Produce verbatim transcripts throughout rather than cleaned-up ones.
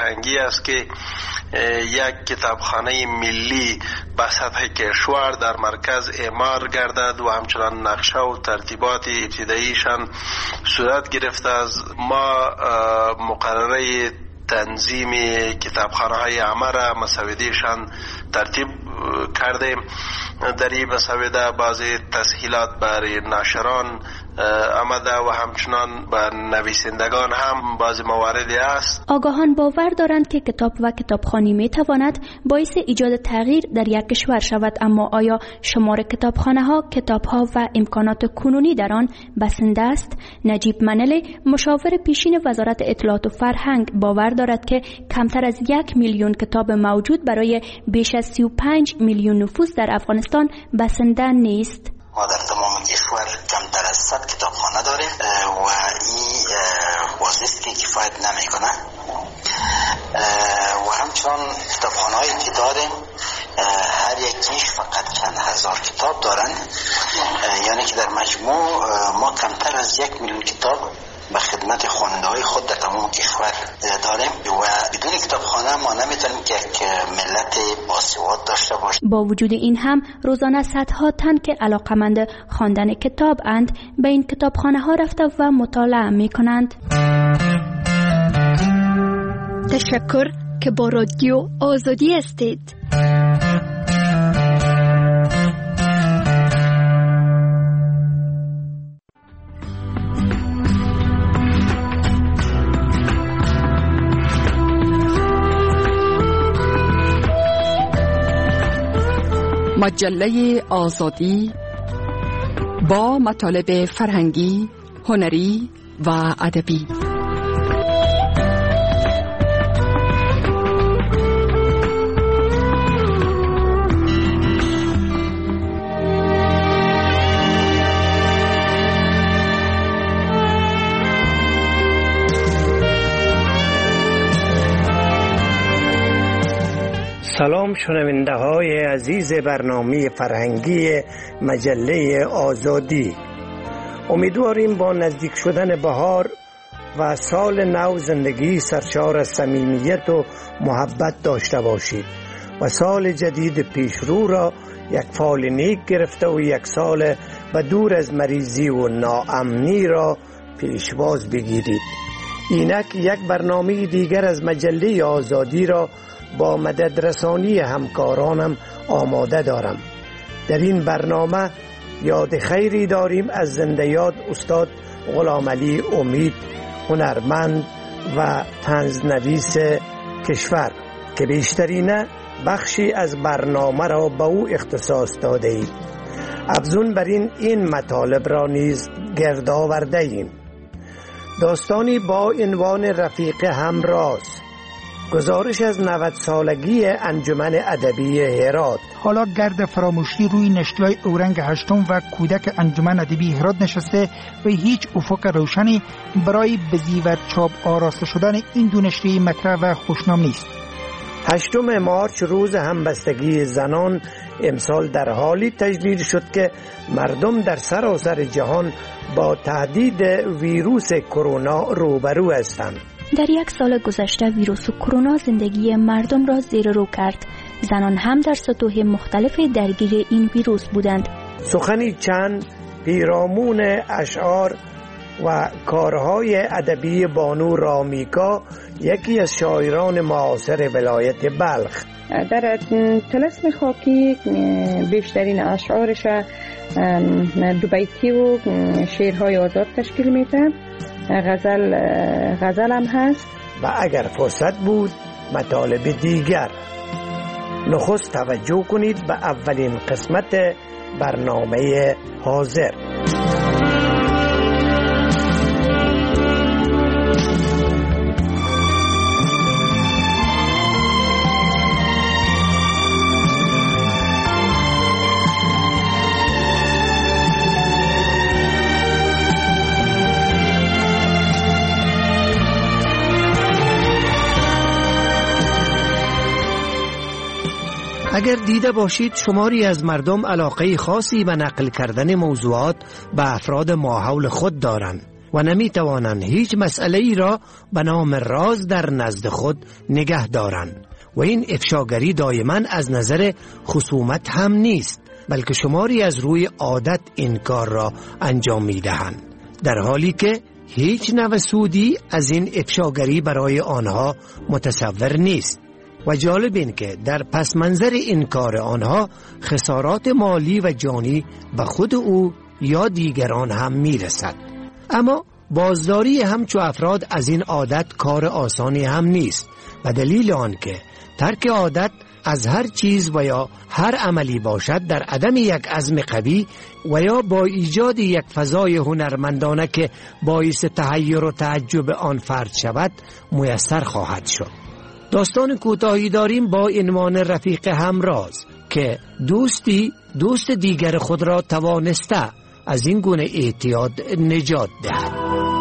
فرهنگی است که یک کتابخانه ملی به سطح کشور در مرکز اعمار گردد و همچنان نقشه و ترتیبات ابتداییشان صورت گرفته است. ما مقرره تنظیم کتابخانه های عامه را مسودهشان ترتیب کردیم. در این مسوده بعضی تسهیلات برای ناشران آمده و همچنان بر نویسندگان هم بعضی مواردی است. آگاهان باور دارند که کتاب و کتابخوانی می تواند باعث ایجاد تغییر در یک کشور شود، اما آیا شمار کتابخانه ها، کتاب ها و امکانات کنونی در آن بسنده است؟ نجیب منلی، مشاور پیشین وزارت اطلاعات و فرهنگ، باور دارد که کمتر از یک میلیون کتاب موجود برای بیش از سی و پنج میلیون نفوس در افغانستان بسنده نیست. ما در تمام کشور کمتر از صد کتابخانه داریم و این وظیفه که کفایت نمیکنه و همچنان کتابخانه هایی که داریم هر یکیش فقط چند هزار کتاب دارن، یعنی که در مجموع ما کمتر از یک میلیون کتاب به خدمت خواننده های خود در تمام کشور داریم و بدون کتابخانه ما نمیتونیم که یک ملت باسواد داشته باشیم. با وجود این هم روزانه صدها تن که علاقمند خواندن کتاب اند به این کتابخانه ها رفته و مطالعه می کنند. تشکر که با رادیو آزادی هستید. مجله آزادی با مطالب فرهنگی، هنری و ادبی. سلام شنونده های عزیز برنامه فرهنگی مجله آزادی. امیدواریم با نزدیک شدن بهار و سال نو زندگی سرشار از صمیمیت و محبت داشته باشید و سال جدید پیشرو را یک فال نیک گرفته و یک سال و دور از مریضی و ناامنی را پیشواز بگیرید. اینک یک برنامه دیگر از مجله آزادی را با مدد رسانی همکارانم آماده دارم. در این برنامه یاد خیری داریم از زنده یاد استاد غلامعلی امید، هنرمند و طنزنویس کشور که بیشترین بخشی از برنامه را به او اختصاص داده اید. افزون بر این این مطالب را نیز گرد آورده ایم. داستانی با عنوان رفیق همراز، گزارش از نود سالگی انجمن ادبی هرات. حالا گرد فراموشی روی نشتلای اورنگ هشتم و کودک انجمن ادبی هرات نشسته و هیچ افق روشنی برای به زیور چاپ آراسته شدن این دو نشریه مطرح و خوشنام نیست. هشتم مارچ روز همبستگی زنان امسال در حالی تجلیل شد که مردم در سراسر جهان با تهدید ویروس کرونا روبرو هستند. در یک سال گذشته ویروس کرونا زندگی مردم را زیر رو کرد. زنان هم در سطوح مختلف درگیر این ویروس بودند. سخنی چند پیرامون اشعار و کارهای ادبی بانو رامیکا، یکی از شاعران معاصر ولایت بلخ. در طلسم خاکی بیشترین اشعارش دو بیتی و شعرهای آزاد تشکیل میده. غزل غزل هم هست و اگر فرصت بود مطالب دیگر. نخست توجه کنید به اولین قسمت برنامه حاضر. اگر دیده باشید شماری از مردم علاقه خاصی به نقل کردن موضوعات به افراد ماحول خود دارند. و نمی توانند هیچ مسئله ای را به نام راز در نزد خود نگه دارند و این افشاگری دائما از نظر خصومت هم نیست، بلکه شماری از روی عادت این کار را انجام می دهند، در حالی که هیچ نوع سودی از این افشاگری برای آنها متصور نیست. و جالب این که در پس منظر این کار آنها خسارات مالی و جانی به خود او یا دیگران هم می رسد. اما بازداری همچو افراد از این عادت کار آسانی هم نیست و دلیل آن که ترک عادت از هر چیز و یا هر عملی باشد در عدم یک عزم قوی و یا با ایجاد یک فضای هنرمندانه که باعث تحیر و تعجب آن فرد شود میسر خواهد شد. داستان کوتاهی داریم با عنوان رفیق همراز که دوستی دوست دیگر خود را توانسته از این گونه اعتیاد نجات دهد.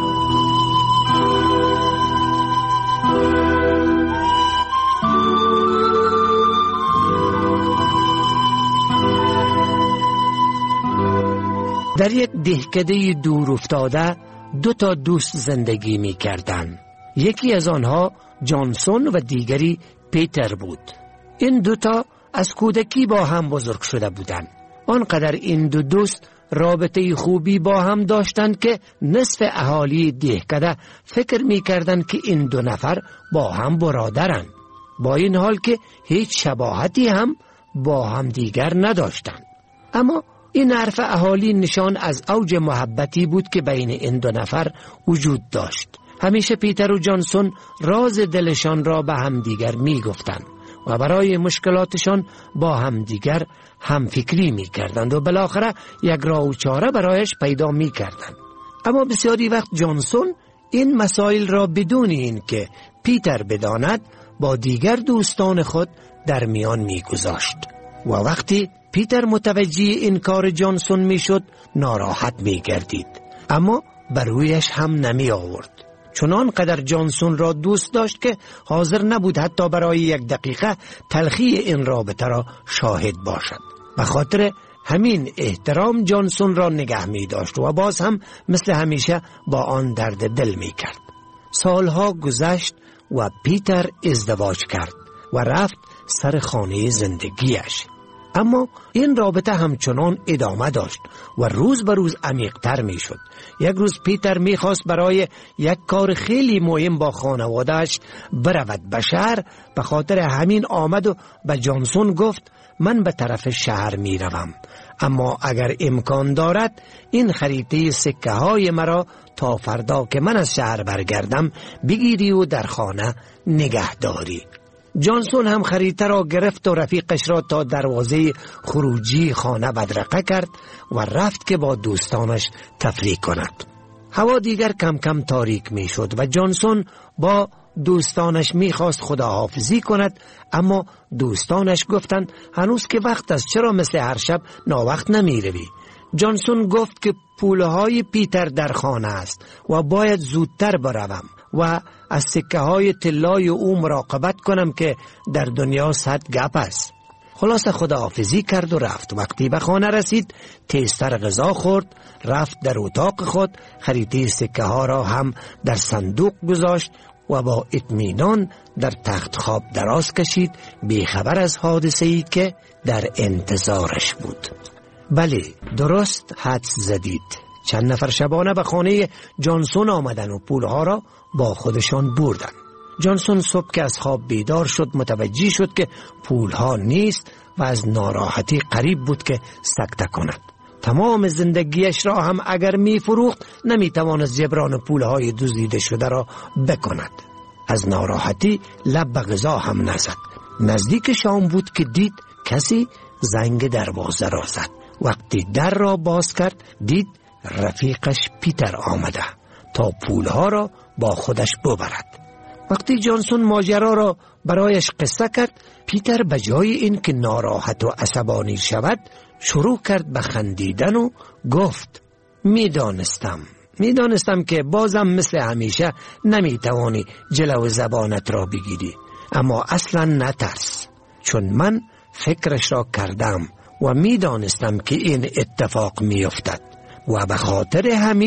در یک دهکده دور افتاده دو تا دوست زندگی می کردند. یکی از آنها جانسون و دیگری پیتر بود. این دوتا از کودکی با هم بزرگ شده بودند. آنقدر این دو دوست رابطه خوبی با هم داشتند که نصف اهالی دهکده فکر می کردند که این دو نفر با هم برادرند، با این حال که هیچ شباهتی هم با هم دیگر نداشتند. اما این حرف اهالی نشان از اوج محبتی بود که بین این دو نفر وجود داشت. همیشه پیتر و جانسون راز دلشان را به هم دیگر می گفتند و برای مشکلاتشان با هم دیگر هم فکری می کردند و بالاخره یک راه و چاره برایش پیدا می کردند. اما بسیاری وقت جانسون این مسائل را بدون این که پیتر بداند با دیگر دوستان خود در میان می گذاشت و وقتی پیتر متوجه این کار جانسون می شد ناراحت می گردید، اما بر رویش هم نمی آورد. چنان قدر جانسون را دوست داشت که حاضر نبود حتی برای یک دقیقه تلخی این رابطه را شاهد باشد. به خاطر همین احترام جانسون را نگه می داشت و باز هم مثل همیشه با آن درد دل می کرد. سالها گذشت و پیتر ازدواج کرد و رفت سر خانه زندگیش. اما این رابطه همچنان ادامه داشت و روز به روز عمیق‌تر می شد. یک روز پیتر می خواست برای یک کار خیلی مهم با خانواده‌اش برود به شهر، به خاطر همین آمد و به جانسون گفت من به طرف شهر می روم، اما اگر امکان دارد این خریطه سکه های مرا تا فردا که من از شهر برگردم بگیری و در خانه نگه داری. جانسون هم خریطه را گرفت و رفیقش را تا دروازه خروجی خانه بدرقه کرد و رفت که با دوستانش تفریح کند. هوا دیگر کم کم تاریک می شد و جانسون با دوستانش می خواست خداحافظی کند، اما دوستانش گفتند هنوز که وقت است، چرا مثل هر شب ناوقت نمی روی؟ جانسون گفت که پولهای پیتر در خانه است و باید زودتر بروم و از سکه های طلای او مراقبت کنم که در دنیا صد گپ است. خلاص خداحافظی کرد و رفت. وقتی به خانه رسید تیزتر غذا خورد، رفت در اتاق خود، خریطه سکه ها را هم در صندوق گذاشت و با اطمینان در تخت خواب دراز کشید، بیخبر از حادثه‌ای که در انتظارش بود. بله، درست حدس زدید. چند نفر شبانه به خانه جانسون آمدن و پولها را با خودشان بردن. جانسون صبح که از خواب بیدار شد متوجه شد که پولها نیست و از ناراحتی قریب بود که سکته کند. تمام زندگیش را هم اگر می فروخت نمی توانست جبران پولهای دزدیده شده را بکند. از ناراحتی لب به غذا هم نزد. نزدیک شام بود که دید کسی زنگ دروازه را زد. وقتی در را باز کرد دید رفیقش پیتر آمده تا پولها را با خودش ببرد. وقتی جانسون ماجرا را برایش قصه کرد، پیتر به جای این که ناراحت و عصبانی شود شروع کرد به خندیدن و گفت میدانستم میدانستم که بازم مثل همیشه نمیتوانی جلو زبانت را بگیری، اما اصلا نترس، چون من فکرش را کردم و میدانستم که این اتفاق میافتد و به خاطر همین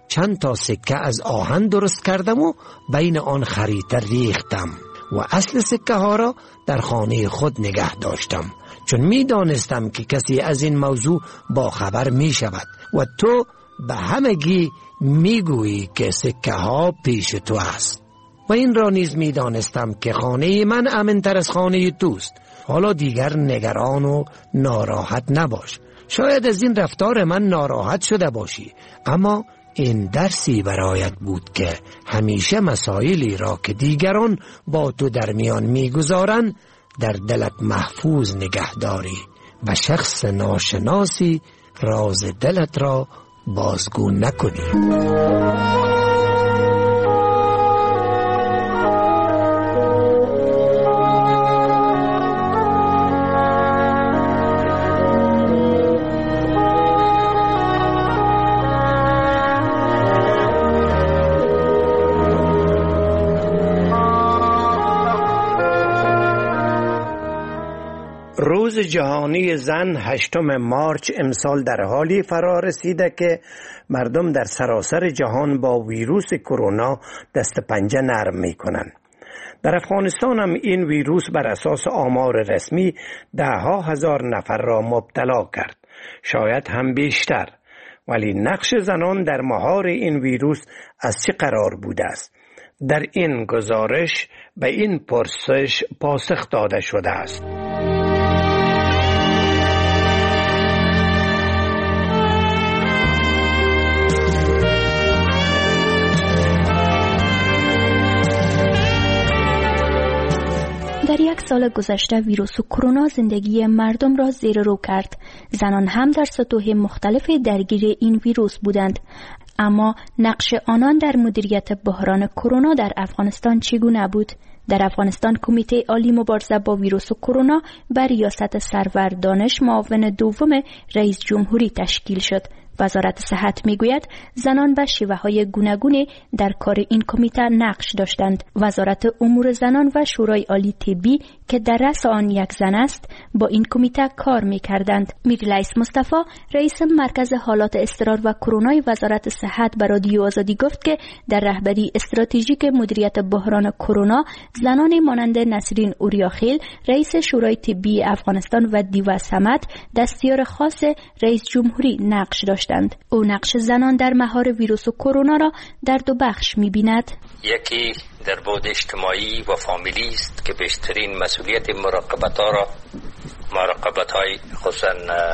چند تا سکه از آهن درست کردم و بین آن خریطه ریختم و اصل سکه ها را در خانه خود نگه داشتم، چون می دانستم که کسی از این موضوع با خبر می شود و تو به همگی می گویی که سکه ها پیش تو است. و این را نیز می دانستم که خانه من امن‌تر از خانه توست. حالا دیگر نگران و ناراحت نباش. شاید از این رفتار من ناراحت شده باشی، اما این درسی برایت بود که همیشه مسائلی را که دیگران با تو در میان میگذارن در دلت محفوظ نگه داری و شخص ناشناسی راز دلت را بازگو نکنی. روز جهانی زن هشتم مارچ امسال در حالی فرا رسیده که مردم در سراسر جهان با ویروس کرونا دست پنجه نرم می کنند. در افغانستان هم این ویروس بر اساس آمار رسمی ده ها هزار نفر را مبتلا کرد، شاید هم بیشتر. ولی نقش زنان در مهار این ویروس از چه قرار بوده است؟ در این گزارش به این پرسش پاسخ داده شده است. در یک سال گذشته ویروس کرونا زندگی مردم را زیر رو کرد. زنان هم در سطوح مختلف درگیر این ویروس بودند. اما نقش آنان در مدیریت بحران کرونا در افغانستان چگونه بود؟ در افغانستان کمیته عالی مبارزه با ویروس کرونا بر ریاست سرور دانش معاون دوم رئیس جمهوری تشکیل شد. وزارت صحت میگوید زنان به شیوه‌های گوناگون در کار این کمیته نقش داشتند. وزارت امور زنان و شورای عالی طبی که در رأس آن یک زن است با این کمیته کار می‌کردند. میرلایس مصطفی رئیس مرکز حالات اضطرار و کرونای وزارت صحت به رادیو آزادی گفت که در رهبری استراتژیک مدیریت بحران کرونا زنان مانند نسرین اوریاخیل رئیس شورای طبی افغانستان و دیوا صمد دستیار خاص رئیس جمهوری نقش داشتند. او نقش زنان در مهار ویروس کرونا را در دو بخش می‌بیند. یکی در بعد اجتماعی و فامیلی است که بیشترین مسئولیت مراقبت‌ها را مراقبت‌های خصوصاً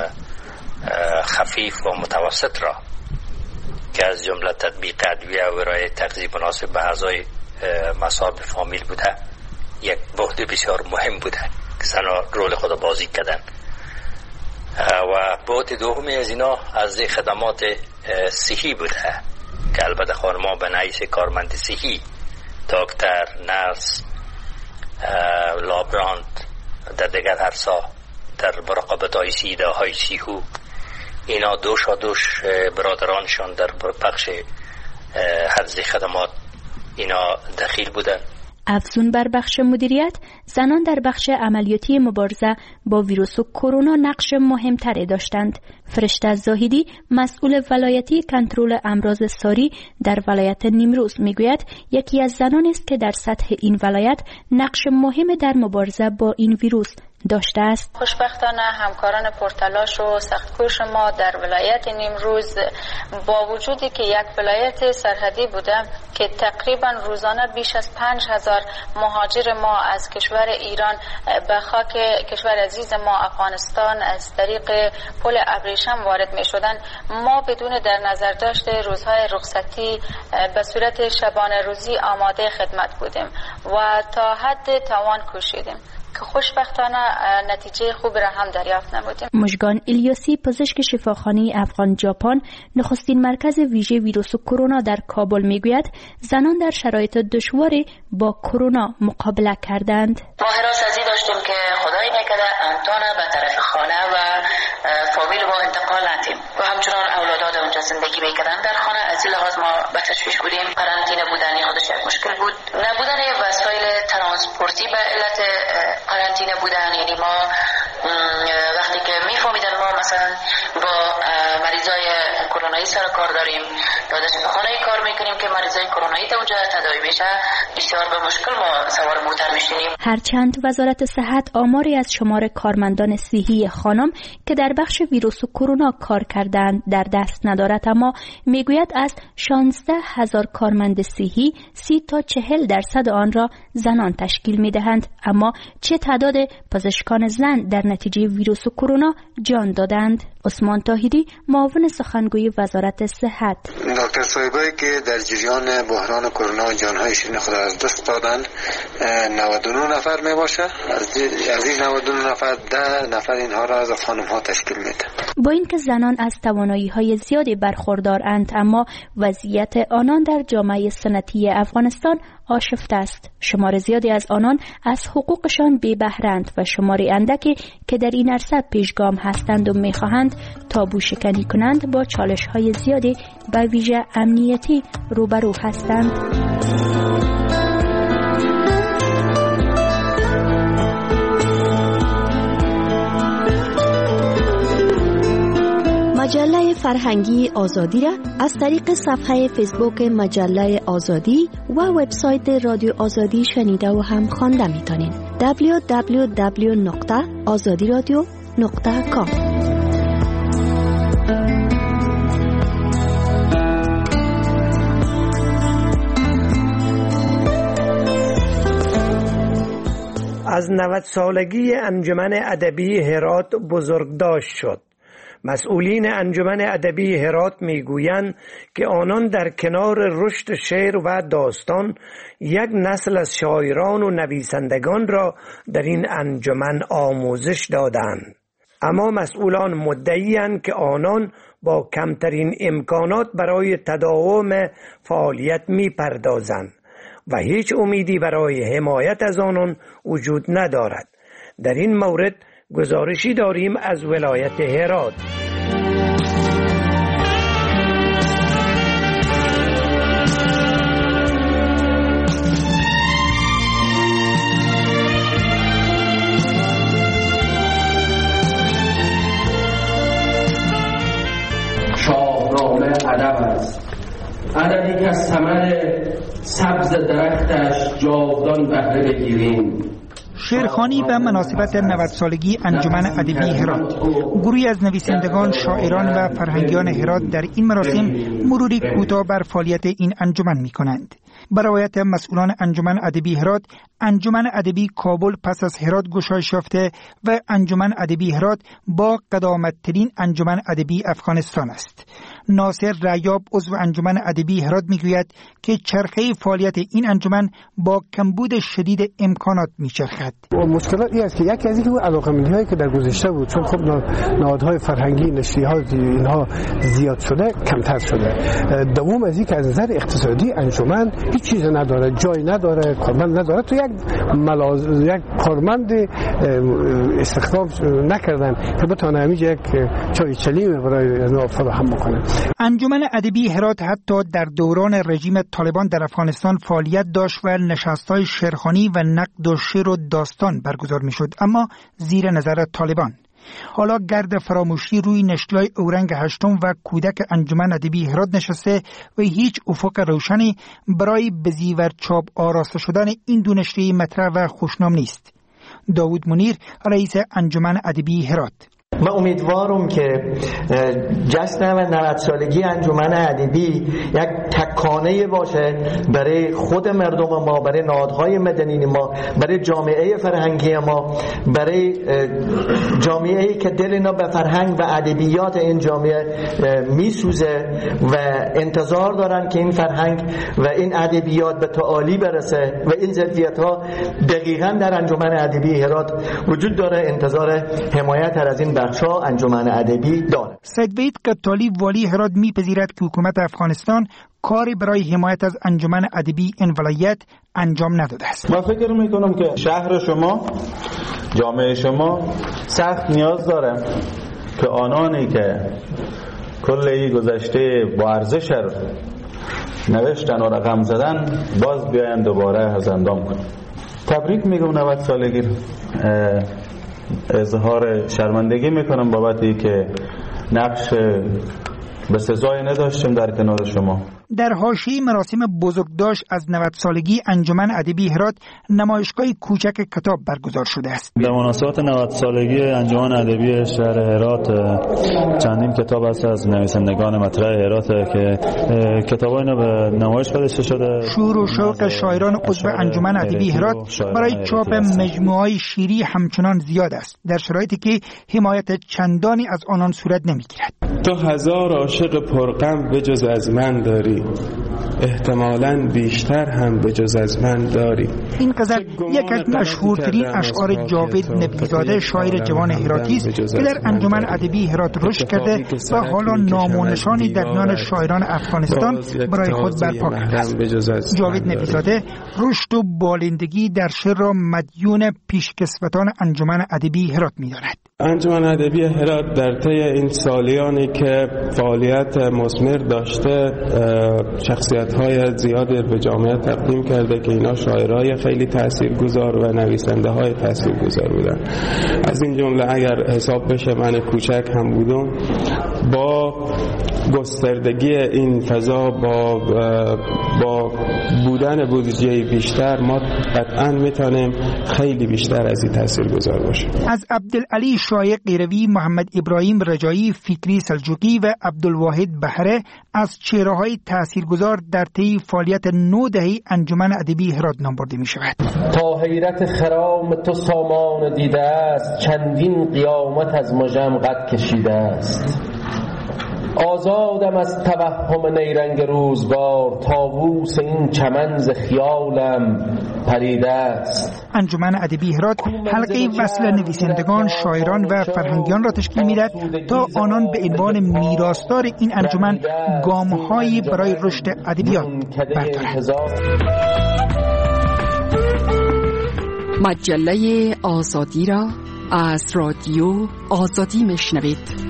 خفیف و متوسط را که از جمله تطبیق ادویه و ارائه تغذیه مناسب به اعضای مصاب فامیل بوده، یک بعد بسیار مهم بوده که زنان رول خود بازی کردن. و بعد دومی از اینا از خدمات صحی بوده که البته خانم‌ها به نحیث کارمند صحی، دکتر، نرس، لابرانت، در دیگر عرصا در مراقبت‌های سیده های سیهو، اینا دوش و دوش برادرانشان در بخش حفظ خدمات اینا دخیل بودن. افزون بر بخش مدیریت، زنان در بخش عملیاتی مبارزه با ویروس کرونا نقش مهمتری داشتند. فرشته زاهدی مسئول ولایتی کنترل امراض ساری در ولایت نیمروز میگوید یکی از زنان است که در سطح این ولایت نقش مهم در مبارزه با این ویروس داشته است. خوشبختانه همکاران پرتلاش و سختکوش ما در ولایت نیمروز با وجودی که یک ولایت سرحدی بوده که تقریبا روزانه بیش از پنج هزار مهاجر ما از کشور ایران به خاک کشور عزیز ما افغانستان از طریق پل ابریشم وارد می شدن، ما بدون در نظر داشت روزهای رخصتی به صورت شبانه روزی آماده خدمت بودیم و تا حد توان کوشیدیم که خوشبختانه نتیجه خوب را هم دریافت نمودیم. مژگان الیاسی پزشک شفاخانه افغان ژاپن نخستین مرکز ویژه ویروس کرونا در کابل میگوید زنان در شرایط دشواری با کرونا مقابله کردند. ما حراستی داشتیم که خدای نکرده امتانه به طرف خانه و فامیل ما انتقال ندیم و همچنان اولادات اونجا زندگی میکردن در خانه. از این لحاظ ما به تشویش بودیم. قرنطینه بودن خودش یک مشکل بود. نبودن وسایل ترانسپورتی به علت قرنطینه بودن، یعنی ما وقتی که میفهمیدن ما مثلا با مریضای کرونایی سر کار داریم یا در شفاخانه کار میکنیم که مریضای کرونایی تا اونجا تداوی میشه، بسیار به مشکل ما سوار موتر میشیم. هرچند وزارت صحت آماری از شمار کارمندان صحی خانم که در بخش ویروس کرونا کار کردند در دست ندارد، اما میگوید از شانزده هزار کارمند صحی سی تا چهل درصد آن را زنان تشکیل میدهند. اما چه تعداد پزشکان زن در نتیجه ویروس کرونا جان دادند؟ عثمان طاهری، معاون سخنگوی وزارت صحت: دکتر صاحبایی که در جریان بحران کرونا جانهای شیرین خود از دست دادند نود و نه نفر می باشه. از این نود و نه نفر ده نفر اینها را از خانم ها تشکیل میده. با اینکه زنان از توانایی های زیادی برخوردارند، اما وضعیت آنان در جامعه سنتی افغانستان آشفته است. شمار زیادی از آنان از حقوقشان بی بهره‌اند و شماری اندکی که در این عرصه پیشگام هستند و میخواهند تابو شکنی کنند با چالش های زیادی به ویژه امنیتی روبرو هستند. مجله فرهنگی آزادی را از طریق صفحه فیسبوک مجله آزادی و وبسایت رادیو آزادی شنیده و هم خوانده میتونین. دبلیو دبلیو دبلیو نقطه آزادی رادیو نقطه کام. از نود سالگی انجمن ادبی هرات بزرگداشت شد. مسئولین انجمن ادبی هرات میگویند که آنان در کنار رشد شعر و داستان یک نسل از شاعران و نویسندگان را در این انجمن آموزش دادند. اما مسئولان مدعی‌اند که آنان با کمترین امکانات برای تداوم فعالیت میپردازند و هیچ امیدی برای حمایت از آنان وجود ندارد. در این مورد گزارشی داریم از ولایت هرات. شاهنامه ادب است، ادبی که از ثمر سبز درختش جاودان بهره بگیریم. شعرخوانی به مناسبت نود سالگی انجمن ادبی هرات. گروهی از نویسندگان، شاعران و فرهنگیان هرات در این مراسم مروری کوتاه بر فعالیت این انجمن می‌کنند. به روایت مسئولان انجمن ادبی هرات، انجمن ادبی کابل پس از هرات گشایش یافته و انجمن ادبی هرات با قدامت‌ترین انجمن ادبی افغانستان است. ناصر ریاب، عضو انجمن ادبی هرات، میگوید که چرخه فعالیت این انجمن با کمبود شدید امکانات میچرخد. مشکلات این است که یکی از اینکه علاقه‌مندی‌هایی که در گذشته بود، چون خب نهادهای فرهنگی، نشریه‌ها اینها زیاد شده، کمتر شده. دوم از اینکه از نظر اقتصادی انجمن هیچ چیز نداره، جای نداره، کارمند نداره. تو یک ملاز... یک کارمند استخدام نکردن که بتونه همیشه یک چای چلیم برای نو فراهم بکنه. انجمن ادبی هرات حتی در دوران رژیم طالبان در افغانستان فعالیت داشت و نشست‌های شعرخوانی و نقد و شعر و داستان برگزار می‌شد، اما زیر نظر طالبان. حالا گرد فراموشی روی نشریه‌های اورنگ هشتم و کودک انجمن ادبی هرات نشسته و هیچ افق روشنی برای به زیور چاپ آراسته شدن این دو نشریه مطرح و خوشنام نیست. داوود منیر، رئیس انجمن ادبی هرات: من امیدوارم که جشن نود سالگی انجمن ادبی یک تکانه باشه برای خود مردم ما، برای نهادهای مدنی ما، برای جامعه فرهنگی ما، برای جامعه‌ای که دل اینا به فرهنگ و ادبیات این جامعه میسوزه و انتظار دارن که این فرهنگ و این ادبیات به تعالی برسه و این ظرفیت‌ها دقیقاً در انجمن ادبی هرات وجود داره. انتظار حمایت از این بخشا انجمن ادبی داره. سید وحید قطالی، والی هرات، میپذیرد که حکومت افغانستان کاری برای حمایت از انجمن ادبی این ولایت انجام نداده است. من فکر میکنم که شهر شما، جامعه شما سخت نیاز داره که آنانی که کلی گذشته با ارزش نوشتن و رقم زدن باز بیاین دوباره از اندام کنن. تبریک میگم نود سالگی. اظهار شرمندگی میکنم بابتی که نقش به سزای نداشتیم در کنار شما. در حاشیه مراسم بزرگداشت از نود سالگی انجمن ادبی هرات نمایشگاه کوچک کتاب برگزار شده است. به مناسبت نود سالگی انجمن ادبی شهر هرات چندین کتاب هست از نویسندگان مطرح هرات که کتابای به نمایش گذاشته شده. شور و شوق شاعران عضو انجمن ادبی هرات برای چاپ مجموعه‌های شعری همچنان زیاد است، در شرایطی که حمایت چندانی از آنان صورت نمیگیرد. تو هزار عاشق پرغم به جز از من داری، احتمالاً بیشتر هم به جز از من داری. این غزل یک از مشهورترین اشعار جاوید نبی‌زاده شاعر جوان هراتی است که در انجمن ادبی هرات رشد کرده و حالا نام و نشانی در میان شاعران افغانستان برای خود برپا کرده است. جاوید نبی‌زاده رشد و بالندگی در شعر را مدیون پیشکسوتان انجمن ادبی هرات می‌داند. انجمن ادبی هرات در طی این سالیانی که فعالیت مثمر داشته شخصیت‌های زیادی به جامعه تقدیم کرده که اینا شاعرای خیلی تاثیرگذار و نویسنده‌های تاثیرگذار بودن. از این جمله اگر حساب بشه من کوچک هم بودم، با گستردگی این فضا با با بودن بودجه بیشتر ما قطعاً میتونیم خیلی بیشتر از این تاثیرگذار باشیم. از عبدالعلی شایق قیروی، محمد ابراهیم رجایی، فکری سلجوقی و عبدالواحد بهره از چهره‌های تاثیرگذار در طی فعالیت نو دهه انجمن ادبی هرات نام برده می‌شود. تا حیرت خرام تو سامان دیده است، چندین قیامت از مژم قد کشیده است. آزادم از توهم نیرنگ روزگار، طاووس این چمن ز خیالم پریده است. انجمن ادبی هرات حلقه وصل نویسندگان، شاعران و فرهنگیان را تشکیل می‌دهد تا آنان به عنوان میراثدار این انجمن گام‌هایی برای رشد ادبیات بردارند. مجله آزادی را از رادیو آزادی میشنوید.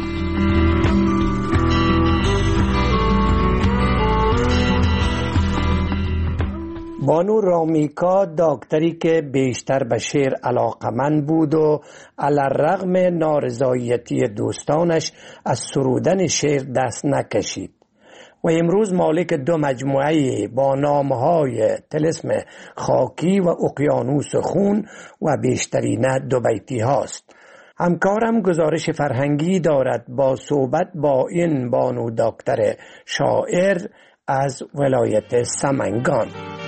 بانو رامیکا دکتری که بیشتر به شعر علاقمند بود و علی‌الرغم نارضایتی دوستانش از سرودن شعر دست نکشید و امروز مالک دو مجموعه با نامهای طلسم خاکی و اقیانوس خون و بیشترین دو بیتی هاست. همکارم گزارش فرهنگی دارد با صحبت با این بانو دکتر شاعر از ولایت سمنگان.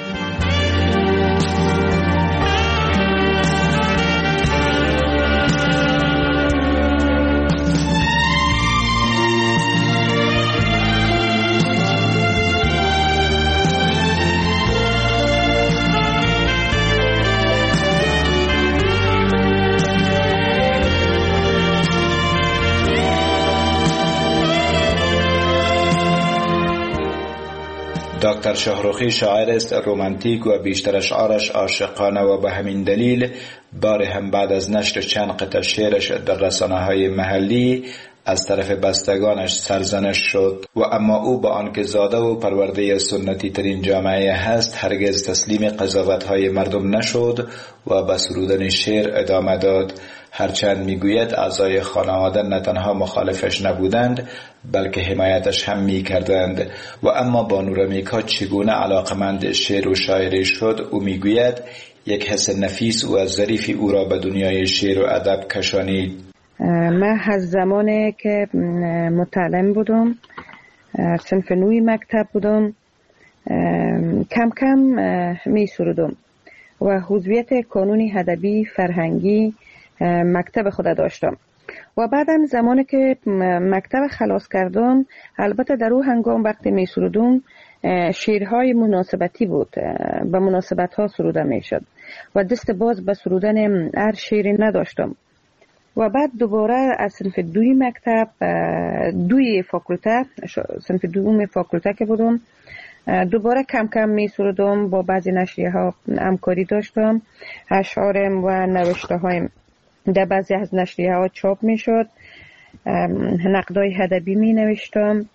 دکتر شاهرخی شاعر است رمانتیک و بیشتر اشعارش عاشقانه و به همین دلیل بار هم بعد از نشر چند قطعه شعرش در رسانه‌های محلی از طرف بستگانش سرزنش شد و اما او با آنکه زاده و پرورده سنتی ترین جامعه هست هرگز تسلیم قضاوت‌های مردم نشد و به سرودن شعر ادامه داد، هرچند میگوید اعضای خانواده نه تنها مخالفش نبودند بلکه حمایتش هم میکردند. و اما بانو رامیکا چگونه علاقمند شعر و شاعری شد؟ او میگوید یک حس نفیس و ظریفی او را به دنیای شعر و ادب کشانید. من از زمانی که متعلم بودم، صنف نوی مکتب بودم، کم کم می سرودم و حضویت کانونی ادبی فرهنگی مکتب خود داشتم و بعدم زمانی که مکتب خلاص کردم، البته در او هنگام وقتی می سرودم شعرهای مناسبتی بود، به مناسبت ها سروده می شد و دست باز به سرودن هر شعری نداشتم. و بعد دوباره از صنف دوی مکتب دوی فاکولته صنف دوم فاکولته که بودم دوباره کم کم می سرودم، با بعضی نشریه ها همکاری داشتم، اشعارم و نوشته هایم در بعضی از نشریه ها چاپ می شد، نقدای ادبی می نوشتم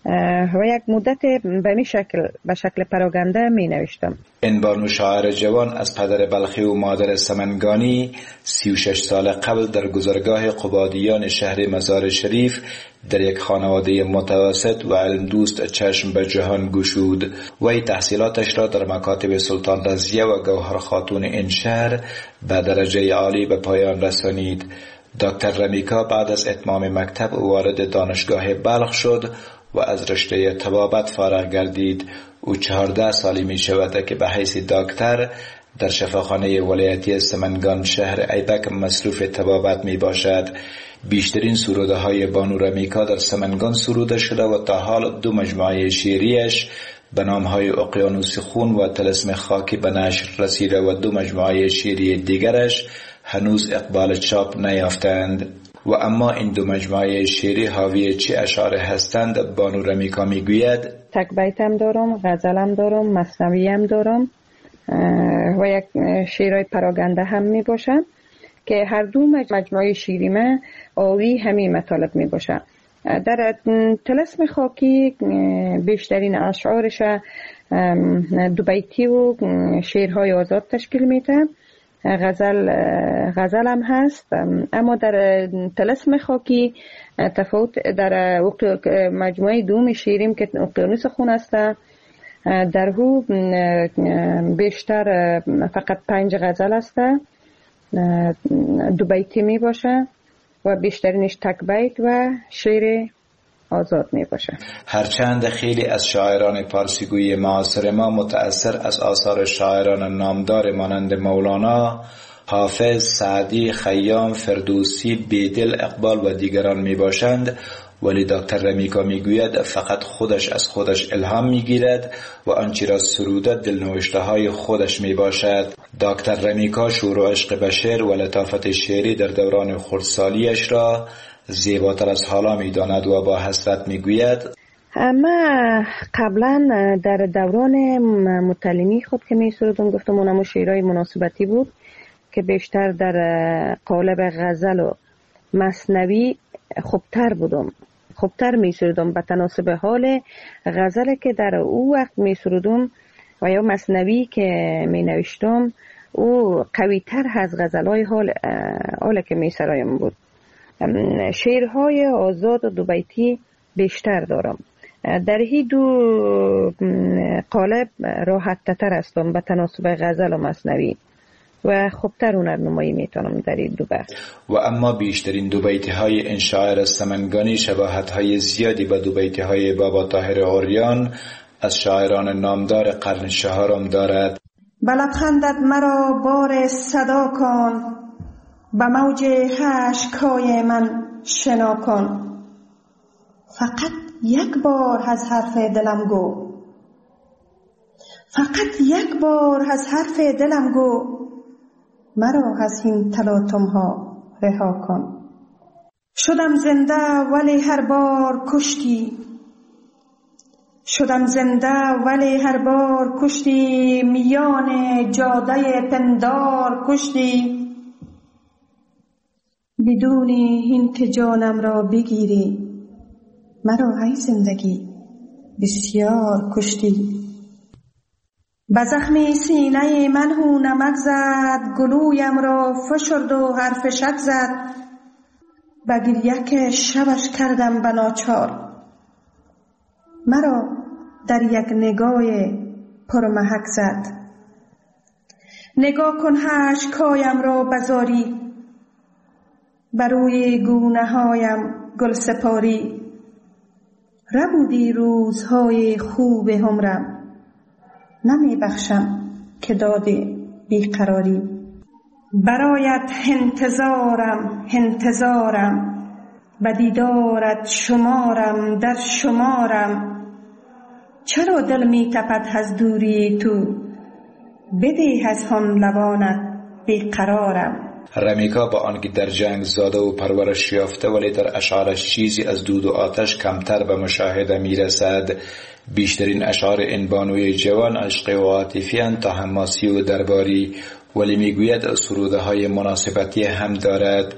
و یک مدت به می شکل به شکل پراگنده می نوشتم. این بانو شاعر جوان از پدر بلخی و مادر سمنگانی سی و شش سال قبل در گذرگاه قبادیان شهر مزار شریف در یک خانواده متوسط و علم دوست چشم به جهان گشود. وی تحصیلاتش را در مکاتب سلطان رضیه و گوهر خاتون این شهر به درجه عالی به پایان رسانید. دکتر رمیکا بعد از اتمام مکتب وارد دانشگاه بلخ شد و از رشته طبابت فارغ گردید. او چهارده سالی می شود که به حیث دکتر در شفاخانه ولایتی سمنگان شهر ایبک مصروف طبابت می باشد. بیشترین سروده های بانو رمیکا در سمنگان سروده شده و تا حال دو مجموعه شعریش به نام های اقیانوس خون و طلسم خاکی به نشر رسیده و دو مجموعه شعری دیگرش هنوز اقبال چاپ نیافتند. و اما این دو مجموعه شعری حاوی چه اشعار هستند؟ بانو رمیکا میگوید تک بیتم دارم، غزلم دارم، مثنویم دارم و یک شعرهای پراگنده هم می باشد که هر دو مجموعه شعری من آوی همین مطالب می باشد. در طلسم خاکی بیشترین اشعارش دو بیتی و شعرهای آزاد تشکیل میده. غزل غزل هم هست، اما در طلسم خاکی تفاوت در مجموعه دوم شیریم که اقیانوس خون است، در او بیشتر فقط پنج غزل است، دو بیتی می باشه و بیشترینش تک بیت و شعر آزاد می باشه. هرچند خیلی از شاعران پارسیگوی معاصر ما متأثر از آثار شاعران نامدار مانند مولانا، حافظ، سعدی، خیام، فردوسی، بیدل، اقبال و دیگران می باشند، ولی دکتر رمیکا می گوید فقط خودش از خودش الهام می گیرد و آنچه را سروده دلنوشته های خودش می باشد. دکتر رمیکا شور و عشق به شعر و لطافت شعری در دوران خردسالیش را زیباتر از حالا می داند و با حسرت می گوید اما قبلا در دوران متعلمی خود که می سرودم گفتم اونم شعرهای مناسبتی بود که بیشتر در قالب غزل و مثنوی خوبتر بودم خوبتر می سرودم به تناسب حال غزل که در او وقت می سرودم و یا مثنوی که می نوشتم او قویتر از غزلهای حال حال که می سرایم بود. شعرهای آزاد و دو بیتی بیشتر دارم. در هی دو قالب راحت تر هستم به تناسب غزل و مثنوی و خوبتر هنرنمایی میتونم در این دو بحث. و اما بیشترین دو بیتی های این شاعر سمنگانی شباهت های زیادی به دو بیتی های بابا طاهر عریان از شاعران نامدار قرن چهارم دارد. به لبخندت مرا بار صدا کن، به موج اشک‌های من شنا کن. فقط یک بار از حرف دلم گو، فقط یک بار از حرف دلم گو، مرا از این تلاطم ها رها کن. شدم زنده ولی هر بار کشتی، شدم زنده ولی هر بار کشتی، میان جاده پندار کشتی. بدون این که جانم را بگیری، مرا ای زندگی بسیار کشتی. به زخم سینه من هو نمک زد، گلویم را فشرد و حرفشک زد. به گریه که شبش کردم به ناچار، مرا در یک نگاه پرمحک زد. نگاه کن اشکایم را بزاری، بروی گونه هایم گل سپاری. ربودی روزهای خوب عمرم، نمی بخشم که دادی بیقراری. برایت انتظارم انتظارم، به دیدارت شمارم در شمارم. چرا دل می تپد از دوری تو، بده از هم لبانت بیقرارم. رمیکا با آنکه در جنگ زاده و پرورش یافته ولی در اشعارش چیزی از دود و آتش کمتر به مشاهده می رسد. بیشترین اشعار این بانوی جوان عشق و عاطفی تا حماسی و درباری، ولی می گوید سروده های مناسبتی هم دارد.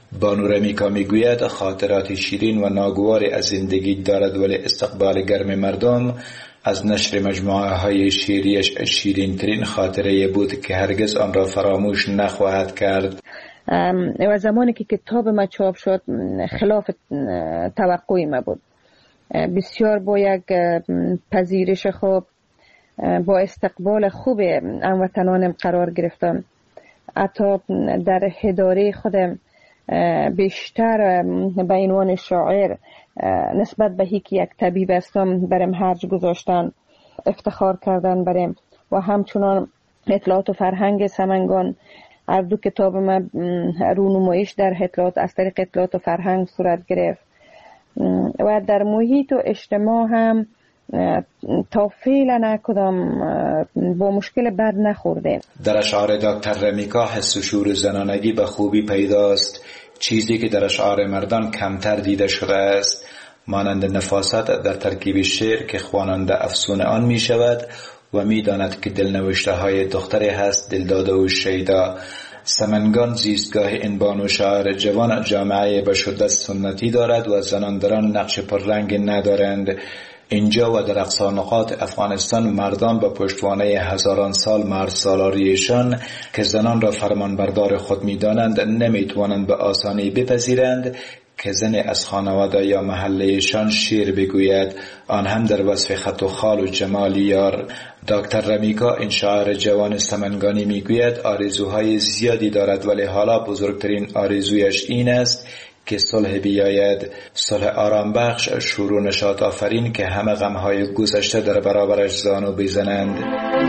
بانو رمیکا میگوید خاطرات شیرین و ناگوار از زندگی دارد، ولی استقبال گرم مردم از نشر مجموعه های شیریش شیرین ترین خاطره بود که هرگز آن را فراموش نخواهد کرد. و زمانی که کتاب ما چاپ شد خلاف توقعی ما بود. بسیار با یک پذیرش خوب، با استقبال خوب هموطنانم قرار گرفتم. حتی در اداره خودم بیشتر به عنوان شاعر نسبت به هیچ یک طبیب هستم برم هرج گذاشتن، افتخار کردن برم و همچنان اطلاعات و فرهنگ سمنگان. هر دو کتاب ما رونمایش در اطلاعات از طریق اطلاعات و فرهنگ صورت گرفت و در محیط و اجتماع هم تا فعلا کدام با مشکل بد نخورده. در اشعار دکتر رمیکا حس و شعور زنانگی به خوبی پیداست، چیزی که در اشعار مردان کمتر دیده شده است، مانند نفاست در ترکیب شعر که خواننده افسون آن می شود و می داند که دلنوشته های دختری هست دلداده و شیدا. سمنگان زیستگاه این بانو شاعر جوان جامعه به شدت سنتی دارد و زنان در آن نقش پررنگ ندارند. اینجا و در اقصا نقاط افغانستان مردان به پشتوانه هزاران سال مرد سالاریشان که زنان را فرمانبردار خود می دانند نمی توانند به آسانی بپذیرند که زن از خانواده یا محلهشان شعر بگوید، آن هم در وصف خط و خال و جمال یار. دکتر رمیکا این شاعر جوان سمنگانی میگوید آرزوهای زیادی دارد، ولی حالا بزرگترین آرزویش این است که صلح بیاید، صلح آرام بخش، شور و نشاط آفرین که همه غمهای گذشته در برابرش زانو بزنند.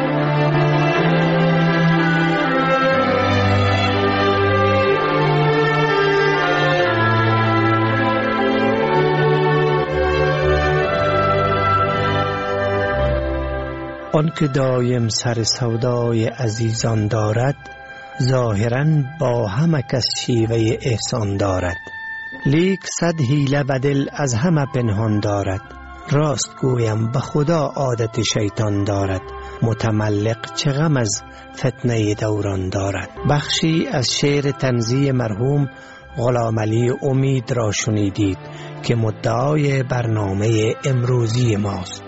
آن که دایم سر سودای عزیزان دارد، ظاهراً با همه کس شیوه احسان دارد. لیک صد حیله بدل از همه پنهان دارد، راست گویم به خدا عادت شیطان دارد. متملق چه غم از فتنه دوران دارد. بخشی از شعر طنزی مرحوم غلام علی امید را شنیدید که مدعای برنامه امروزی ماست.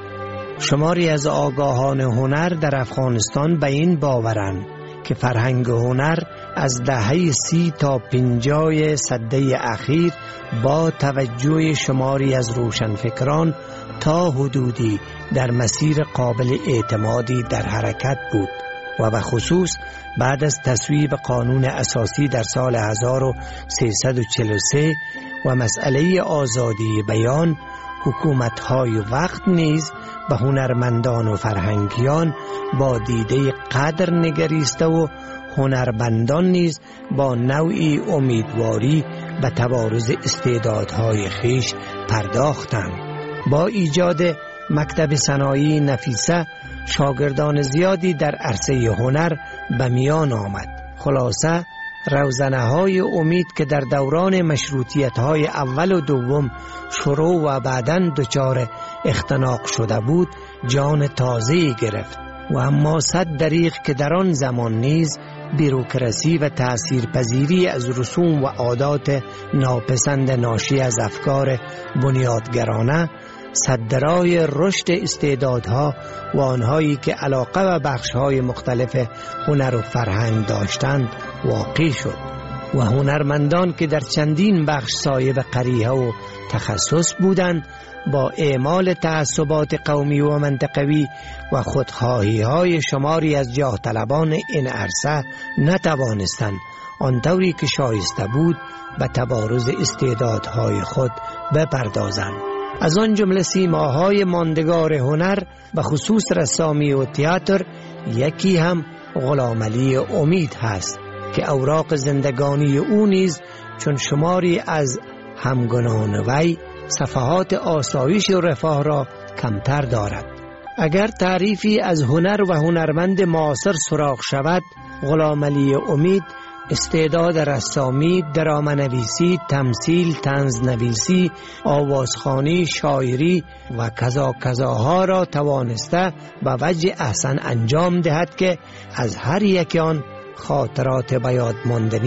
شماری از آگاهان هنر در افغانستان به این باورند که فرهنگ هنر از دهه سی تا پنجاه سده اخیر با توجه شماری از روشنفکران تا حدودی در مسیر قابل اعتمادی در حرکت بود و به خصوص بعد از تصویب قانون اساسی در سال هزار و سیصد و چهل و سه و مسئله آزادی بیان، حکومت‌های وقت نیز به هنرمندان و فرهنگیان با دیده قدر نگریسته و هنرمندان نیز با نوعی امیدواری به تبارز استعدادهای خیش پرداختند. با ایجاد مکتب صنایع نفیسه شاگردان زیادی در عرصه هنر به میان آمد. خلاصه روزنه های امید که در دوران مشروطیت های اول و دوم شروع و بعداً دچار اختناق شده بود جان تازه‌ای گرفت و اما صد دریغ که در آن زمان نیز بیروکراسی و تأثیرپذیری از رسوم و عادات ناپسند ناشی از افکار بنیادگرانه صدرای رشد استعدادها و آنهایی که علاقه و بخشهای مختلف هنر و فرهنگ داشتند واقع شد و هنرمندان که در چندین بخش صاحب قریحه و تخصص بودند با اعمال تعصبات قومی و منطقوی و خودخواهی های شماری از جاه طلبان این عرصه نتوانستند آنطوری که شایسته بود به تبارز استعدادهای خود بپردازند. از آن جمله سیماهای ماندگار هنر به خصوص رسامی و تئاتر یکی هم غلام علی امید هست که اوراق زندگانی او نیز چون شماری از همگنان وی صفحات آسایش و رفاه را کمتر دارد. اگر تعریفی از هنر و هنرمند معاصر سراغ شود، غلام علی امید استعداد رسامی، درامه نویسی، تمثیل، طنز نویسی، آوازخوانی، شاعری و کذا کذاها را توانسته به وجه احسن انجام دهد که از هر یک آن خاطرات بیاد ماندنی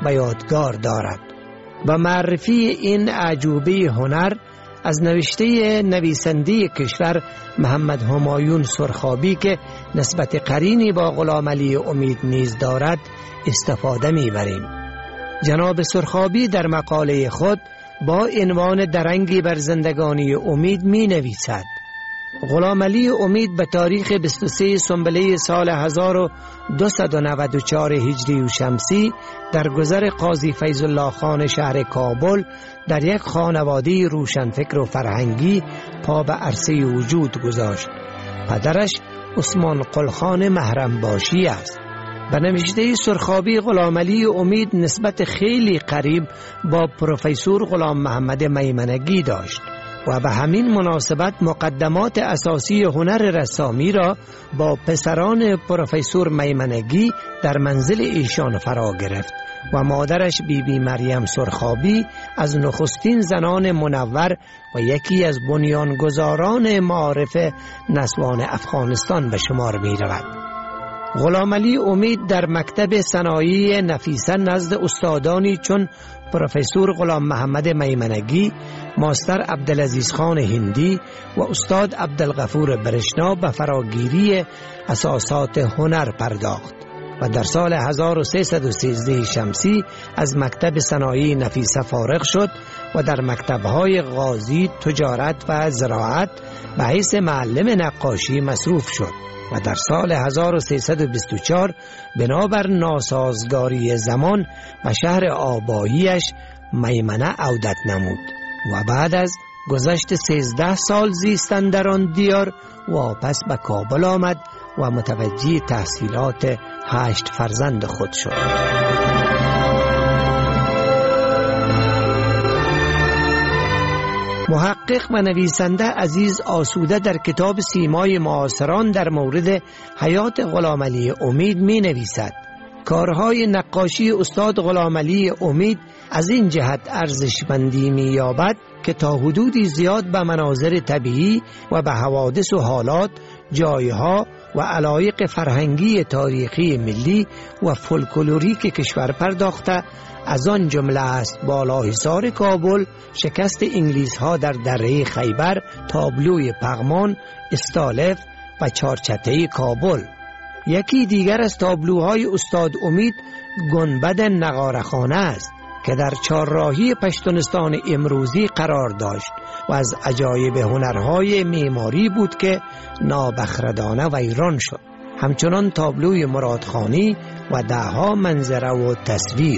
به یادگار دارد. و معرفی این اعجوبه هنر از نوشته نویسنده کشور محمد همایون سرخابی که نسبت قرینی با غلام علی امید نیز دارد استفاده می‌بریم. جناب سرخابی در مقاله خود با عنوان درنگی بر زندگانی امید می نویسد: غلام علی امید به تاریخ بیست و سه سنبله سال هزار و دویست و نود و چهار هجری و شمسی در گذر قاضی فیض الله خان شهر کابل در یک خانواده روشنفکر و فرهنگی پا به عرصه وجود گذاشت. پدرش عثمان قلخان محرم باشی است. به نوشته سرخابی غلام علی امید نسبت خیلی قریب با پروفسور غلام محمد میمنگی داشت و به همین مناسبت مقدمات اساسی هنر رسامی را با پسران پروفسور میمنگی در منزل ایشان فرا گرفت و مادرش بی بی مریم سرخابی از نخستین زنان منور و یکی از بنیانگذاران معارف نسوان افغانستان به شمار می رود. غلام علی امید در مکتب صنایع نفیسه نزد استادانی چون پروفسور غلام محمد میمنگی، ماستر عبدالعزیز خان هندی و استاد عبدالغفور برشنا به فراگیری اساسات هنر پرداخت و در سال هزار و سیصد و سیزده شمسی از مکتب صنایع نفیسه فارغ شد و در مکتب‌های غازی، تجارت و زراعت به حیث معلم نقاشی مصروف شد و در سال هزار و سیصد و بیست و چهار بنابر ناسازگاری زمان به شهر آباییش میمنه عودت نمود و بعد از گذشت سیزده سال زیستن در آن دیار واپس به کابل آمد و متوجه تحصیلات هشت فرزند خود شد. محقق و نویسنده عزیز آسوده در کتاب سیمای معاصران در مورد حیات غلام علی امید می نویسد: کارهای نقاشی استاد غلام علی امید از این جهت ارزشمندی می یابد که تا حدودی زیاد به مناظر طبیعی و به حوادث و حالات، جایها و علایق فرهنگی تاریخی ملی و فولکلوریک کشور پرداخته، از آن جمله است بالاحصار کابل، شکست انگلیس ها در دره خیبر، تابلوی پغمان، استالف و چارچته کابل. یکی دیگر از تابلوهای استاد امید گنبد نقارخانه است که در چهارراهی پشتونستان امروزی قرار داشت و از عجایب هنرهای معماری بود که نابخردانه ویران شد. همچنان تابلوی مرادخانی و دهها منظره و تصویر.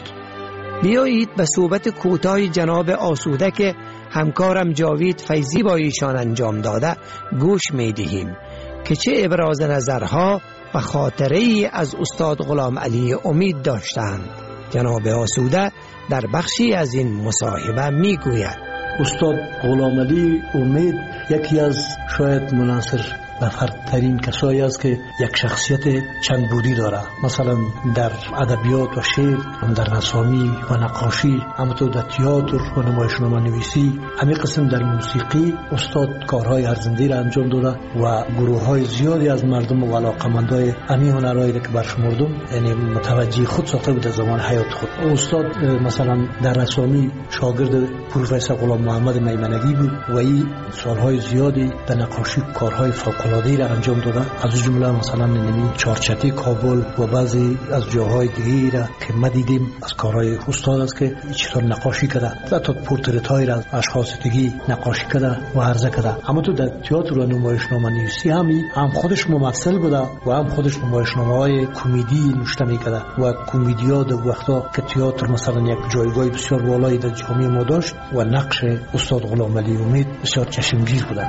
بیایید به صحبت کوتاه جناب آسوده که همکارم جاوید فیضی با ایشان انجام داده گوش می دهیم که چه ابراز نظرها و خاطره ای از استاد غلام علی امید داشتند. جناب آسوده در بخشی از این مصاحبه می گوید: استاد غلام علی امید یکی از شاید مناصر و فردترین کسایی است که یک شخصیت چند بودی داره. مثلا در ادبیات و شعر، در رسامی و نقاشی، همونطور در تئاتر و نمایشنامه نویسی، همین قسم در موسیقی استاد کارهای ارزنده را انجام داده و گروه‌های زیادی از مردم و علاقه‌مندای همین هنرهایی که برشمردم یعنی متوجه خود ساخته بود در زمان حیات خود. استاد مثلا در رسامی شاگرد پروفسور غلام محمد میمنگی بود و این سالهای زیادی در نقاشی کارهای فوق‌العاده را انجام داده. از جمله مثلا نمی چارچته کابل و بعضی از جاهای دیگه را که ما دیدیم از کارهای استاد است که چطور نقاشی کرده، حتی پورترت های را از اشخاص دیگه نقاشی کرده و عرضه کرده. اما تو در تئاتر و نمایشنامه نویسی همی هم خودش ممثل بوده و هم خودش نمایشنامه های کمدی نوشته میکرده و کمدیا در وقتا که تئاتر مثلا یک جایگاه بسیار بالایی در جامعه ما داشت و نقش استاد غلام علی امید بسیار چشمگیر بوده.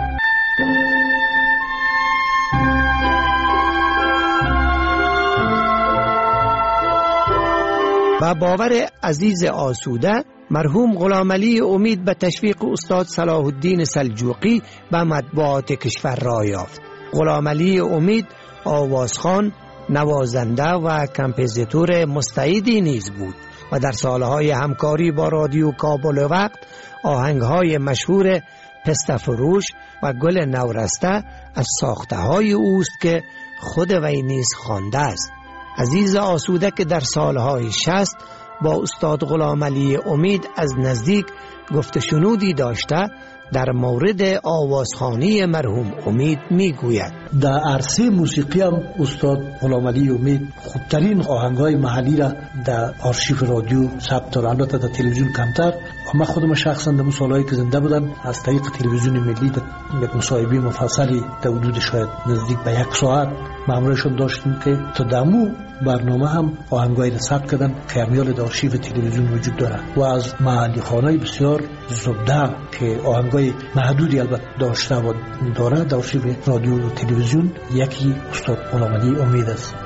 و باور عزیز آسوده، مرحوم غلام علی امید به تشویق استاد صلاح الدین سلجوقی به مطبوعات کشور راه یافت. غلام علی امید آوازخوان، نوازنده و کمپوزیتور مستعدی نیز بود و در سالهای همکاری با رادیو کابل وقت آهنگهای مشهور پسته فروش و گل نورسته از ساخته های اوست که خود وی نیز خوانده است. عزیز آسوده که در سالهای شصت با استاد غلامعلی امید از نزدیک گفت شنودی داشته در مورد آوازخوانی مرحوم امید میگوید. در عرصه موسیقی هم استاد غلامعلی امید خوبترین آهنگای محلی را در آرشیو رادیو ثبت داره، البته در تلویزیون کمتر. و من خودم شخصا در سالهایی که زنده بودم از طریق تلویزیون ملی یک مصاحبه مفصلی در حدود شاید نزدیک به یک ساعت مامورشون داشتیم که تا دمو برنامه هم آهنگایی را ثبت کردن که امیال در آرشیو تلویزیون وجود داره و از محلی خوانای بسیار زبده که آهنگای محدودی البته داشته و داره در آرشیو رادیو و تلویزیون یکی استاد غلامعلی امید است.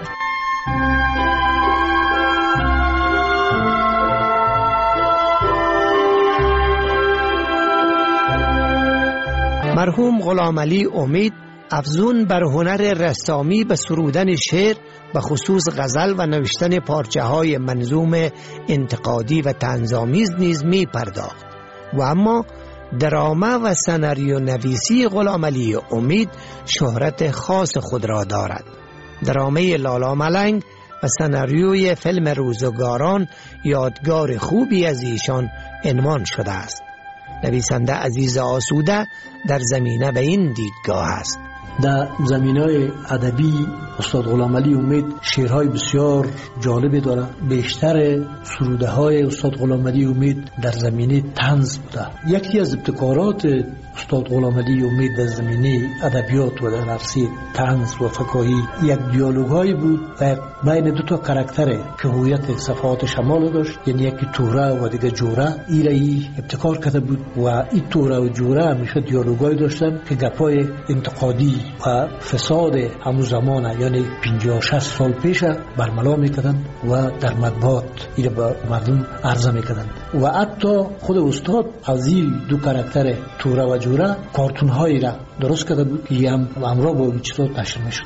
مرحوم غلامعلی امید افزون بر هنر رسامی به سرودن شعر به خصوص غزل و نوشتن پارچه های منظوم انتقادی و طنزآمیز نیز می پرداخت و اما درامه و سناریو نویسی غلامعلی امید شهرت خاص خود را دارد. درامه لالا ملنگ و سناریوی فیلم روزگاران یادگار خوبی از ایشان عنوان شده است. نویسنده عزیز آسوده در زمینه به این دیدگاه است. در زمینه‌های ادبی استاد غلامعلی امید شعرهای بسیار جالبی داره. بیشتر سروده های استاد غلامعلی امید در زمینه طنز بوده. یکی از ابتکارات استاد غلامعلی امید در زمینه ادبیات و در عرصه طنز و فکاهی یک دیالوگایی بود و بین دو تا کاراکتر که هویت صفات شمال داشت، یعنی یکی توره و دیگه جوره. ایرایی ابتکار کرده بود و این توره و جوره همیشه دیالوگایی داشتن که گپای انتقادی و فساد همون زمانه یعنی پنجاه و شصت سال پیش برملا میکردن و در مطبوعات ایره به مردم عرضه میکردن و حتی خود استاد از این دو کاراکتر توره و جوره کارتون هایی را درست کرده بود که هم همراه با ویچتا نشر میشد.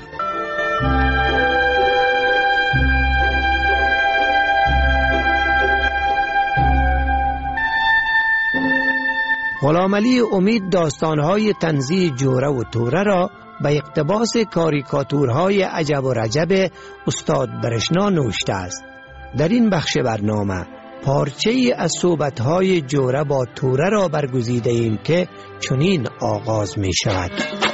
غلامعلی امید داستانهای طنزی جوره و توره را به اقتباس کاریکاتورهای عجب و رجب استاد برشنا نوشته است. در این بخش برنامه پارچه ای از صحبتهای جوره با توره را برگزیده ایم که چنین آغاز می شود.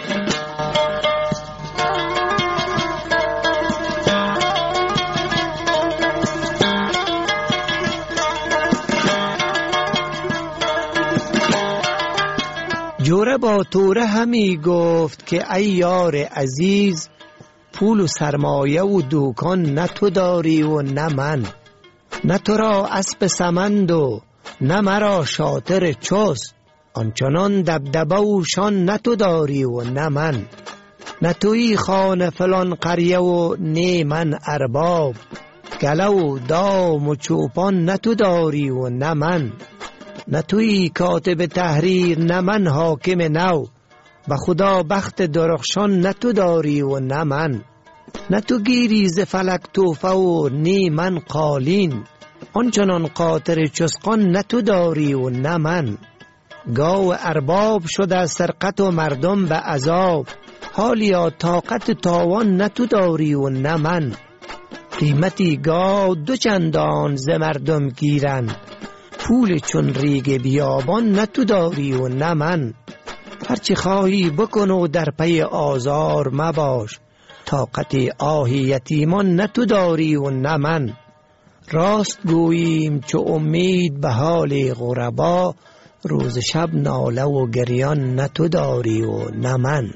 جوره با توره همی گفت که ای یار عزیز، پول و سرمایه و دوکان نه تو داری و نه من، نه تو را اسب سمند و نه مرا شاطر چست، آنچنان دبدبه و شان نه تو داری و نه من، نه توی خانه فلان قریه و نه من ارباب، گله و دام و چوپان نه تو داری و نه من، نه توی کاتب تحریر نه من حاکم نو، به خدا بخت درخشان نه تو داری و نه من، نه تو گیری ز فلک توفه و نه من قالین، آنچنان قاطر چسقان نه تو داری و نه من، گاو ارباب شده سرقت و مردم به عذاب، حالیا طاقت تاوان نه تو داری و نه من، قیمتی گاو دو چندان ز مردم گیرن، پول چون ریگ بیابان نه تو داری و نه من، هرچی خواهی بکن و در پی آزار مباش، طاقت آه یتیمان نه تو داری و نه من، راست گوییم چو امید به حال غربا، روز شب ناله و گریان نه تو داری و نه من.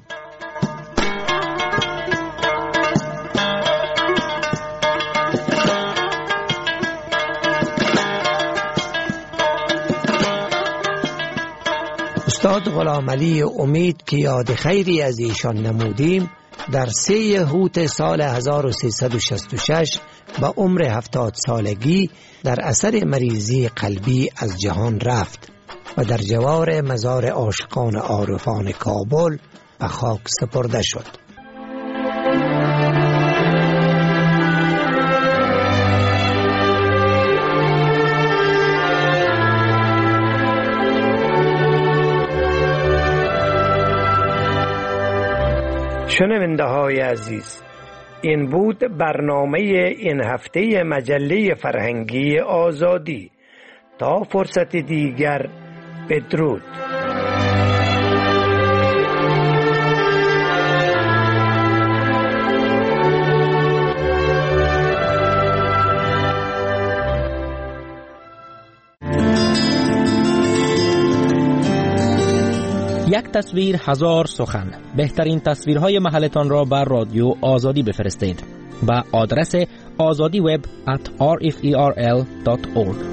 استاد غلامعلی امید که یاد خیری از ایشان نمودیم، در سه هوت سال هزار و سیصد و شصت و شش با عمر هفتاد سالگی در اثر مریضی قلبی از جهان رفت و در جوار مزار عاشقان عارفان کابل به خاک سپرده شد. شنونده های عزیز، این بود برنامه این هفته مجله فرهنگی آزادی. تا فرصت دیگر، بدرود. یک تصویر هزار سخن. بهترین تصویرهای محلتان را بر رادیو آزادی بفرستید. با آدرس آزادی وب ات آر اف ای آر ال دات اورگ.